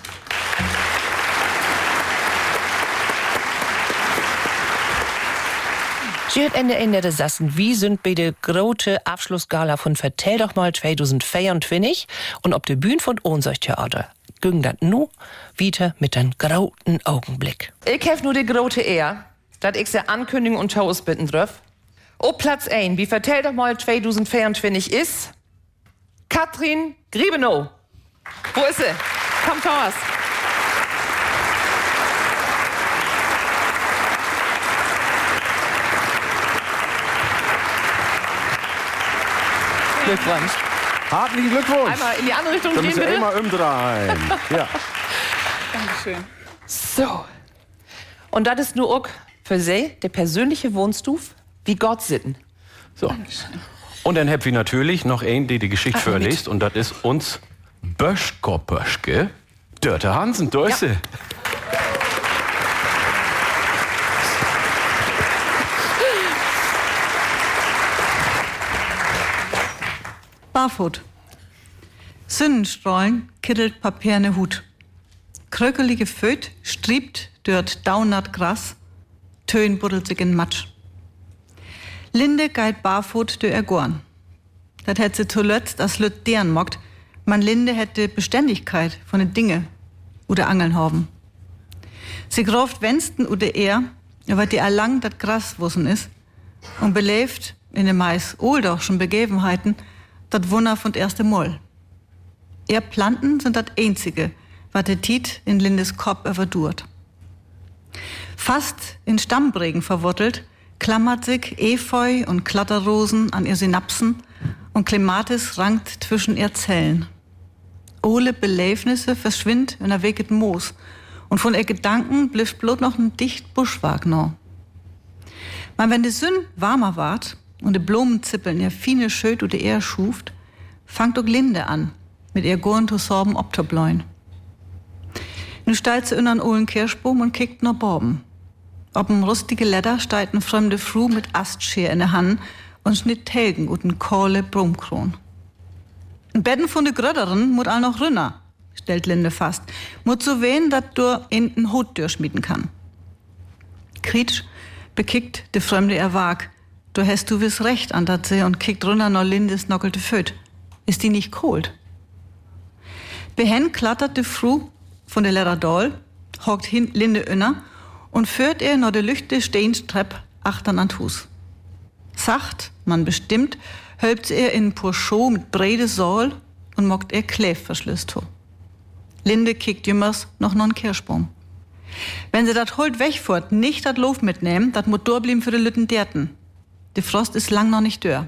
Schiert Ende Ende der Sassen, wie sind bei der große Abschlussgala von Vertell doch mal zwanzig vierundzwanzig und ob der Bühne von Ohnsorgtheater. Ging dat nu wieder mit den grauten Augenblick. Ich hef nur die große Ehr, dat ich se Ankündigung und Shows bitten drüff. Ob Platz ein, wie Vertell doch mal zwanzig vierundzwanzig ist, Katrin Griebenow. Wo ist sie? Kommt raus. Glückwunsch. Herzlichen Glückwunsch. Einmal in die andere Richtung Da drehen, müssen wir bitte. immer umdrehen. Ja. Dankeschön. So. Und das ist nur auch für Sie der persönliche Wohnstuf, wie Gott sitten. So. Und dann habt wir natürlich noch einen, der die Geschichte Ah, vorliest. Und das ist uns Böschko-Böschke, Dörte Hansen, Döse. Ja. Barfut. Sonnenstrahlen kittelt papierne Hut. Krökelige Föt striebt dört daunert Gras, Tön buddelt sich in Matsch. Linde geit barfut dö ergorn. Dat hätt sie zuletzt as lüt deren mockt, man Linde hätte Beständigkeit von den Dinge oder Angeln haben. Sie groft wensten oder er, weil die erlang dat Gras wussen is, und belebt in den meist oldorschen Begebenheiten dat Wunder von erste Moll. Er Planten sind dat einzige, wat der Tiet in Lindes Kopf überdurt. Fast in Stammbregen verwurzelt, klammert sich Efeu und Klatterrosen an ihr Synapsen und Klimatis rankt zwischen ihr Zellen. Ole Beläfnisse verschwindt in der Weget Moos und von ihr Gedanken blieb bloß noch ein dicht Buschwag noch. Man, wenn die Sünn warmer ward und die Blumenzippeln ihr fine Schöt oder er schuft, fangt auch Linde an, mit ihr Gorn zu sorben obterbläuen. Nu steigt sie in an ohlen Kirschbaum und kickt noch Borben. Ob'm rustige Leder steigt eine fremde Fru mit Astscheer in der Hand und schnitt Telgen und n Kohle Brumkron. Ein Betten von de Gröderen mut all noch rünner, stellt Linde fast. Mut so wen, dat du in n Hut durchschmieden kann. Kritsch bekickt de Fremde erwag. Du hast du wiss recht an dat se und kickt runter noch Lindes nockelte Föt. Ist die nicht kohlt? Behen klattert de Fru von der Leder Doll, hockt hin Linde inner und führt er noch de lüchte Steinstrepp achtern an Hus. Sacht, man bestimmt, hölbt er in Purchot mit brede Säul und mockt er Kläfverschluss to. Linde kickt jümmers noch non Kirschbaum. Wenn sie dat Holt wegfuhrt, nicht dat Lof mitnehmen, dat mut durblieben für de Lütten derten. De Frost ist lang noch nicht dör.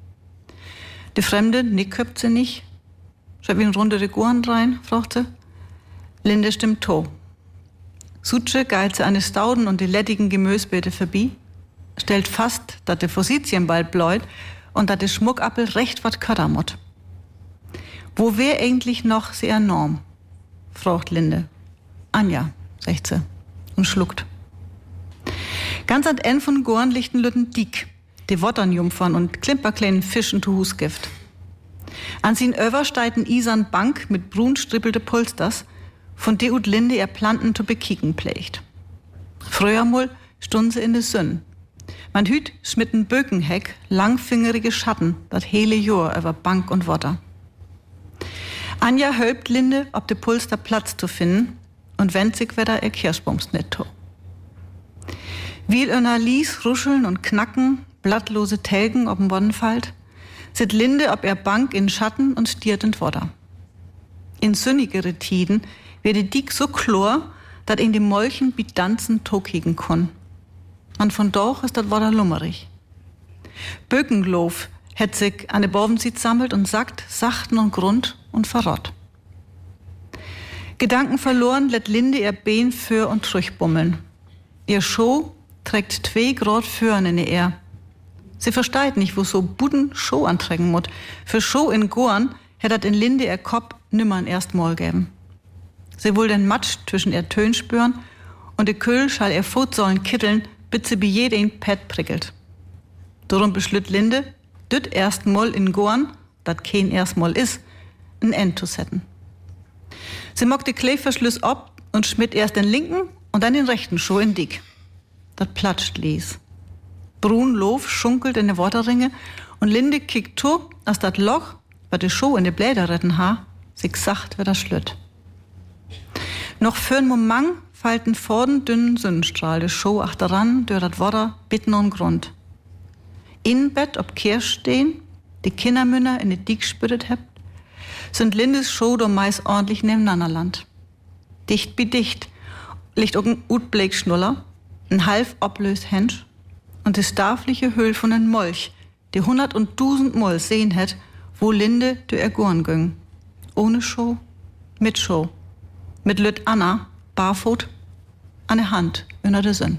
De Fremde nick köpt sie nicht. Schreib ihn runde de Goren rein, fragt sie. Linde stimmt to. Sutsche geilt sie an de Stauden und die lettigen Gemüsbeete vorbei, stellt fast, dat de Fossitien bald bläut und dat de Schmuckappel recht wat köttermut. Wo wär eigentlich noch sehr enorm? Fragt Linde. Anja, sagt sie und schluckt. Ganz an End von Gorn lichten Lütten dick, die Wotternjungfern und klimperkleinen Fischen zu Husgift. An sin Över steiten Isern Bank mit brun strippelte Polsters, von de ut Linde ihr Planten zu bekicken pflegt. Früher mul stund sie in de Sünn. Man hüt schmitten Bökenheck, langfingerige Schatten, dat hele Jor über Bank und Wotter. Anja hölbt Linde, ob de Pulster Platz zu finden, und wendet sich wieder ihr Kirschbaumsnitt to. Wie einer Lies ruscheln und knacken, blattlose Telgen ob'm Boddenfalt, sit Linde ob er Bank in Schatten und stiert in Wotter. In sünnigere Tiden werde dick so chlor, dat in dem Molchen wie Danzen tokigen konn. Man von doch ist dat Wotter lummerig. Bökenlof hätt sich an de Borbensied sammelt und sagt, sachten und grund und verrott. Gedanken verloren lädt Linde ihr Bein für und trüchbummeln. Ihr Scho trägt zwei grot Föhren in ihr. Sie versteht nicht, wo so Buden Scho anträgen mut. Für Scho in Gorn hätt in Linde ihr Kopf nimmern erst mal geben. Sie will den Matsch zwischen ihr Tön spüren und de Kühl schall ihr Futsäulen kitteln, bis sie bei jeden Pet prickelt. Darum beschlütt Linde, düt erst mal in Gorn, dat kein erst mal is, ein End zu setzen. Sie mockt die Kleefverschluss ab und schmidt erst den linken und dann den rechten Schuh in dick. Dat platscht ließ. Brun Lof schunkelt in de Waterringe und Linde kickt zu, als dat Loch, wat de Schuh in de Bläder retten ha, sich sacht wieder schlütt. Noch für'n Moment falten vorden dünnen Sonnenstrahl de Schuh achteran, durch dat Water bitten und Grund. In Bett ob Kirsch stehen, die Kindermünner in de Dick spüttet hebt, sind Lindes Schuh do meist ordentlich nebeneinander land. Dicht bi dicht liegt auch ein Utbleck Schnuller, ein halb oblöst Hensch und die starfliche Höhl von en Molch, die hundert und dusend Moll sehen hätt wo Linde du Ergorn ging. Ohne Show, mit Show. Mit Lüt Anna, barfoot, an der Hand, in der Sinn.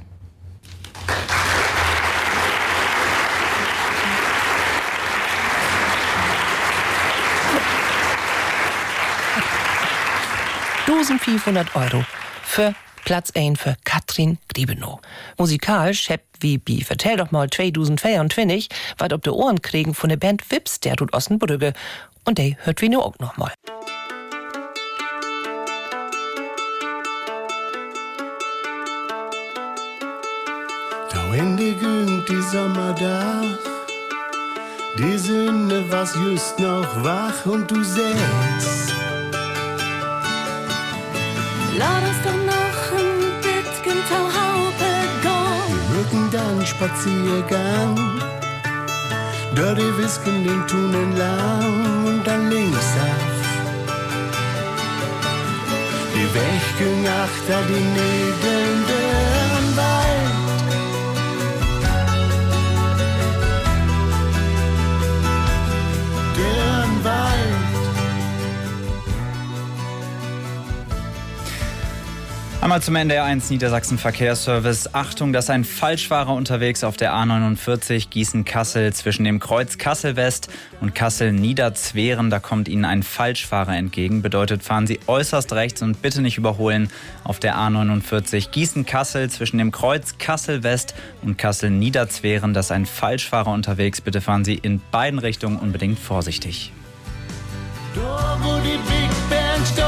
eintausendfünfhundert Euro für Platz eins für Katrin Griebenow. Musikalisch heb wie bi Vertell doch mal zweitausendvierundzwanzig wat ob de Ohren kriegen von der Band Wips, der tut Ossenbrügge. Und der hört wie nur auch noch mal. Da Ende günt die Sommerdach, die Sünde was just noch wach und du sägst. Lass uns doch noch ein bisschen zur Haube gehen. Wir mögen dann Spaziergang, dort die Whisken den Tunnel lang und dann links auf. Die Weg ging achter die Nägeln deren Wald. Deren Wald. Einmal zum N D R eins Niedersachsen Verkehrsservice. Achtung, dass ein Falschfahrer unterwegs auf der A neunundvierzig Gießen-Kassel zwischen dem Kreuz Kassel-West und Kassel-Niederzweren. Da kommt Ihnen ein Falschfahrer entgegen. Bedeutet, fahren Sie äußerst rechts und bitte nicht überholen auf der A neunundvierzig Gießen-Kassel zwischen dem Kreuz Kassel-West und Kassel-Niederzweren. Da ist ein Falschfahrer unterwegs. Bitte fahren Sie in beiden Richtungen unbedingt vorsichtig. Da wo die Big Band steht,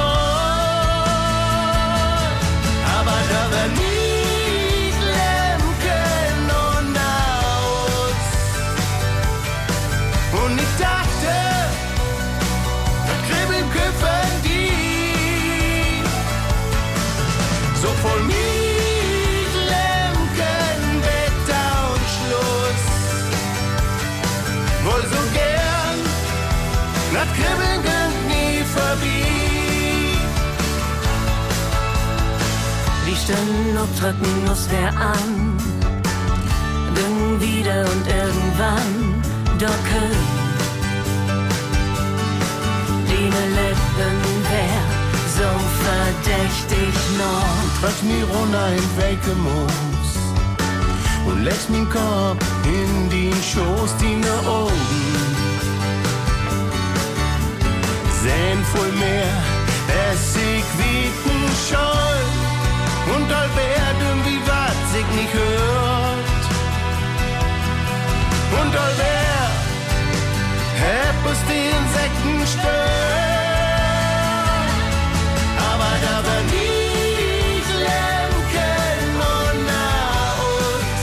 aber da war nie Lemken und aus. Und ich dachte, da kribbeln Köpfen die, so voll mit Lemken, Wetter und Schluss. Wohl so gern, das Kribbeln geht nie vorbei. Die Stimmen drücken muss wer an, dann wieder und irgendwann docken. Deine Lippen wär so verdächtig noch. Treff mir runter in welke Moos und lässt min Kopf in den Schoß, deine Augen sehen voll mehr, es sich wieten scholl. Und all werden wie wat sich nicht hört. Und all wer heb es die Insekten stört. Aber da war nicht Lemken und Naut.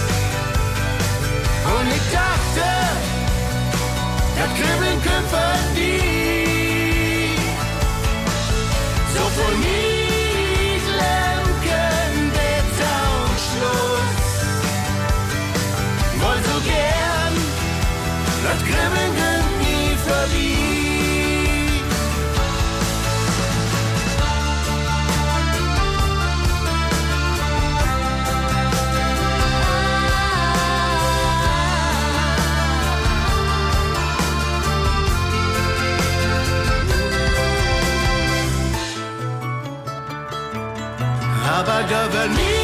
Und ich dachte, das Kribbeln können die so voll mir. Das Kribbeln geht nie vorbei. Aber da war nie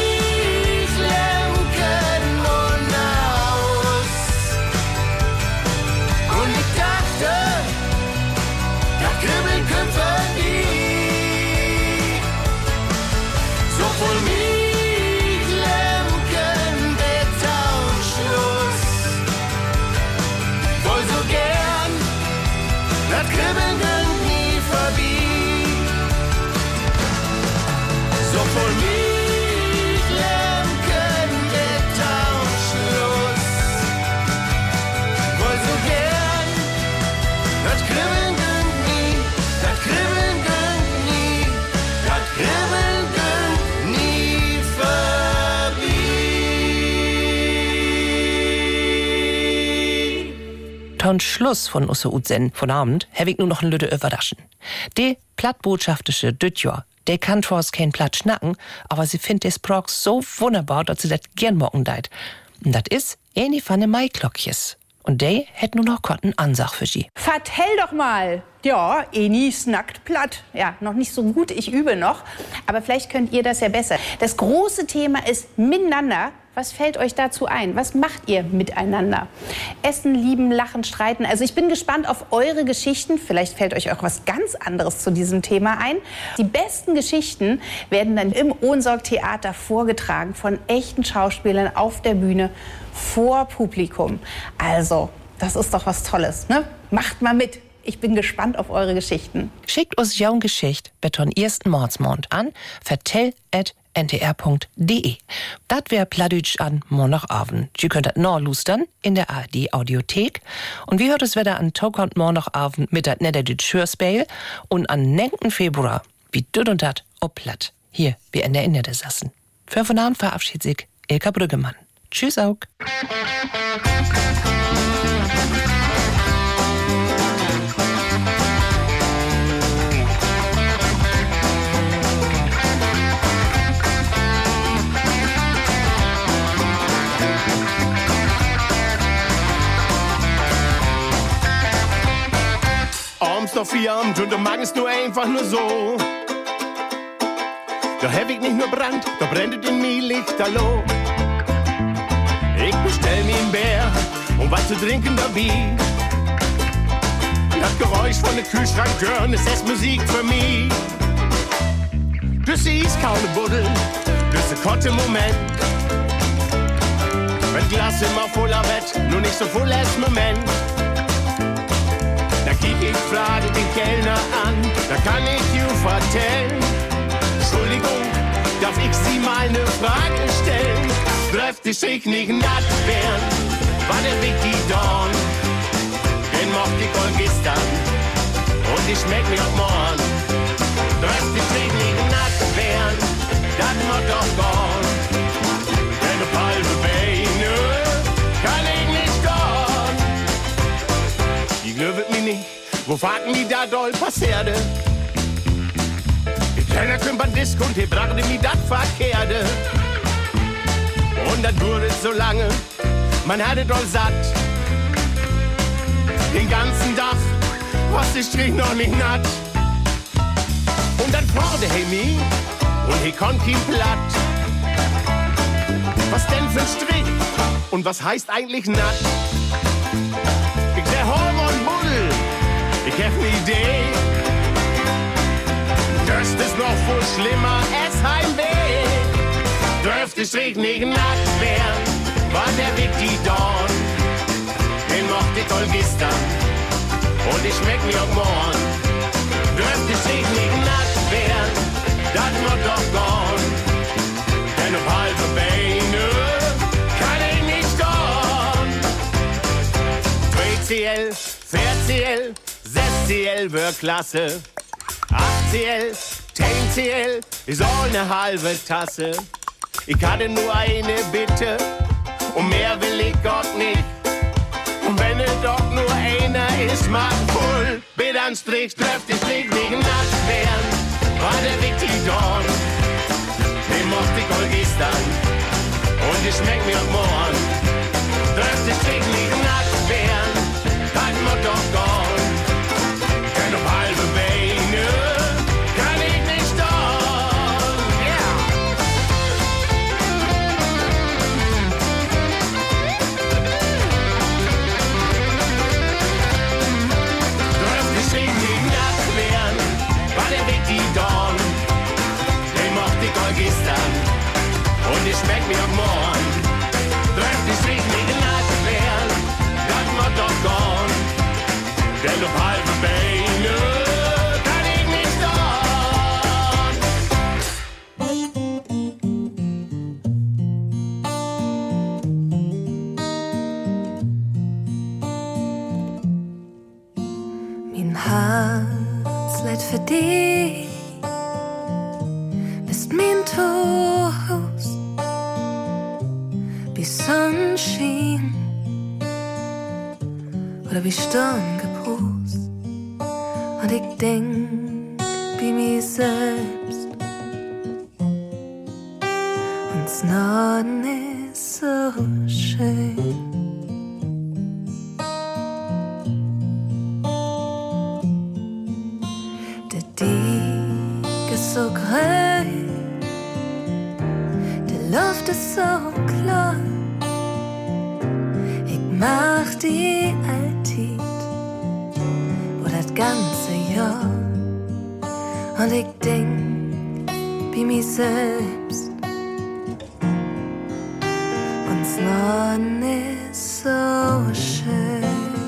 Ton Schluss von Usse Utsen von Abend habe ich nur noch ein Lütte überraschen. Die plattbotschaftische Dütjor, der kann trotz kein Platt schnacken, aber sie findet des Sprach so wunderbar, dass sie das gern mocken deit. Und das ist eine von den Maiglöckjes. Und der hätt nur noch Kotten Ansach für sie. Vertell doch mal. Ja, Eni snackt platt. Ja, noch nicht so gut, ich übe noch. Aber vielleicht könnt ihr das ja besser. Das große Thema ist miteinander. Was fällt euch dazu ein? Was macht ihr miteinander? Essen, lieben, lachen, streiten. Also ich bin gespannt auf eure Geschichten. Vielleicht fällt euch auch was ganz anderes zu diesem Thema ein. Die besten Geschichten werden dann im Ohnsorg-Theater vorgetragen von echten Schauspielern auf der Bühne vor Publikum. Also, das ist doch was Tolles, ne? Macht mal mit. Ich bin gespannt auf eure Geschichten. Schickt uns jaun Geschicht beton ersten Mordsmond an vertell at n t r punkt d e. Dat wär Plattdütsch an Montagabend. Ihr könnt das noch lustern in der A R D-Audiothek. Und wie hört es wieder an Tokant Montagabend mit dat Niederdütsch Hörspiel und an neunten Februar wie düt und dat ob Platt. Hier, wie in der Niedersachsen. Für von Abend verabschiedet sich Ilka Brüggemann. Tschüss auch. Abends noch vier Abend und du magst nur einfach nur so. Da hab ich nicht nur Brand, da brennt in mir Lichterloh. Ich bestell mir ein Bär und was zu trinken dabei. Das Geräusch von der Kühlschranktüren ist erst Musik für mich. Das ist keine Buddel, das ist ein kotte Moment. Wenn Glas immer voller wird, nur nicht so voll als Moment. Da kiek ich, frage den Kellner an, da kann ich you vertellen. Entschuldigung, darf ich Sie mal eine Frage stellen? Dürfte ich nicht nackt werden, war der Vicky Dorn. Den mocht ich all gestern und ich schmeck mich auch morgen. Dürfte ich nicht nackt werden, das macht doch gorn. Denn auf halbe Beine kann ich nicht gorn. Die glöwet mich nicht, wo fragten die da doll passierte? Die Kellner kümmern Disco und die brachte mir das Verkehrte. Und das wurde so lange, man hatte doll satt. Den ganzen Tag, was ich strich noch nicht natt. Und dann fragte hey mi, und he konnt kein Platt. Was denn für ein Strich? Und was heißt eigentlich natt? Ich seh Hormon Buddel, ich hab ne Idee. Das ist noch viel schlimmer als Heimweh. Dürfte ich nicht nackt werden, war der Vicky Dorn. Den mocht ich all gestern und ich schmeck mir auch morgen. Dürfte ich nicht nackt werden, das macht doch gorn. Denn auf halbe Beine kann ich nicht gorn. zwei C L, vier C L, sechs C L wär klasse. acht C L, zehn C L ist all ne halbe Tasse. Ich hatte nur eine Bitte und mehr will ich Gott nicht. Und wenn es doch nur einer ist, mach voll. Bitte an Strich, trefft ich nicht nackt werden. War der Vicky Dorn, den mochte ich all gestern und ich schmeck mir auch morgen. Trefft ich nicht nackt werden, das macht doch gorn. Denn auf halbe Beine kann ich nicht dorn. Yeah. Dürfte ich nicht nackt werden, war der Vicky Dorn. Den mochte ich all gestern und ich schmeck mir auch morgen. Dürfte ich nicht nackt werden, das macht doch gorn. Denn auf halbe Beine kann ich nicht dorn. Mein Herz lädt für dich, bist mein Trost, wie Sonnenschein oder wie Sturmgeprost. Und ich denk wie mir selbst, und Norden ist so schön. Luft ist so klar. Ich mach die Altid, wo das ganze Jahr. Und ich denk wie mich selbst. Uns Norden ist so schön.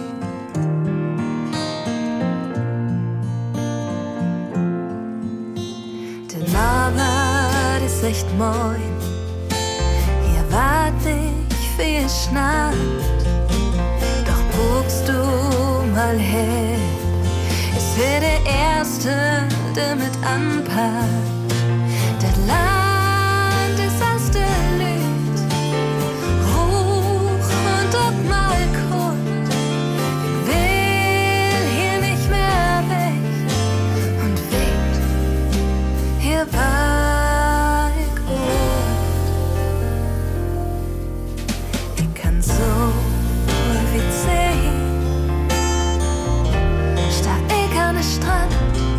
Den Arbeit ist echt moin. Hier wart nicht viel Schnatt. Doch guckst du mal her. Es wird der Erste, der mit anpackt. Das Land ist aus der Lüt. Hoch und ob mal kurz. Ich will hier nicht mehr weg. Und weht, hier war ich gut. Ich kann so wie sehen. Sta ich an der Strand.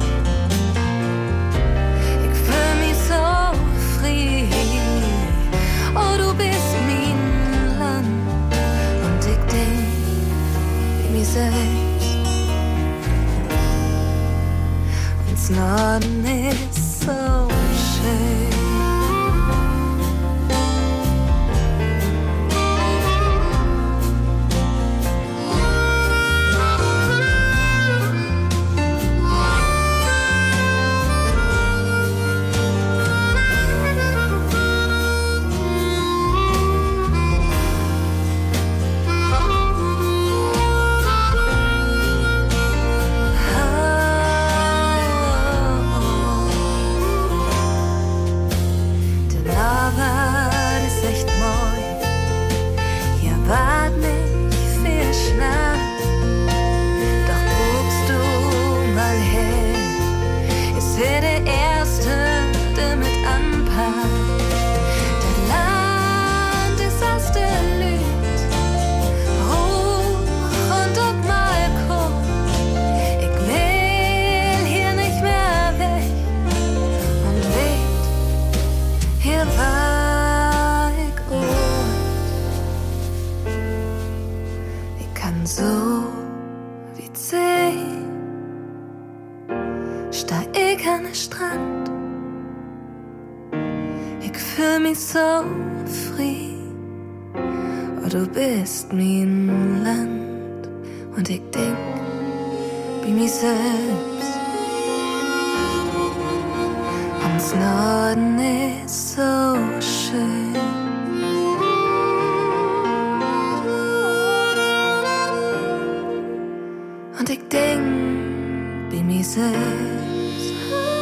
Ich fühl mich so frei. Oh, du bist mein Land. Und ich denk wie mich selbst. Uns Norden ist so schön. Den Arbeit ist echt moin. Hier wart nicht viel Schnatt. Doch guckst du mal her. Es wird der Erste, der mit anpackt. Das Land ist aus der Lüt. Hoch und ob mal kurz. Ich will hier nicht mehr weg. Und weht, hier war ich gut. Ich kann so wie zehn. Sta ich an der Strand. Ich fühl mich so frei. Oh, du bist mein Land. Und ich denk wie mich selbst. Uns Norden ist so schön. Und ich denk wie mich selbst.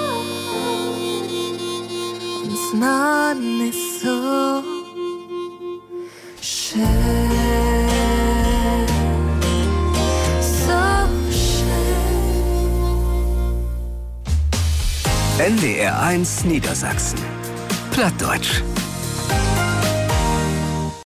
Uns Norden ist so schön. So schön. N D R eins Niedersachsen. Plattdeutsch.